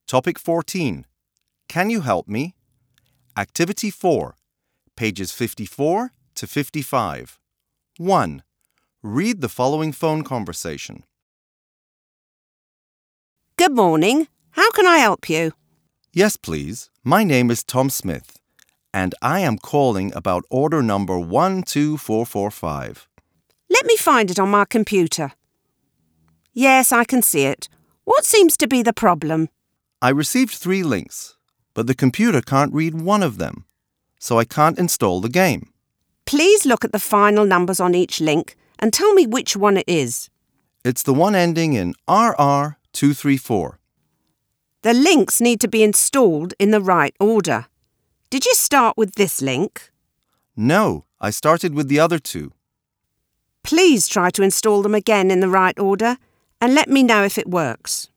Topic 14. Can you help me? Activity 4. Pages 54 to 55. 1. Read the following phone conversation. Good morning. How can I help you? Yes, please. My name is Tom Smith, and I am calling about order number 12445. Let me find it on my computer. Yes, I can see it. What seems to be the problem? I received 3 links, but the computer can't read one of them, so I can't install the game. Please look at the final numbers on each link and tell me which one it is. It's the one ending in RR234. The links need to be installed in the right order. Did you start with this link? No, I started with the other 2. Please try to install them again in the right order and let me know if it works.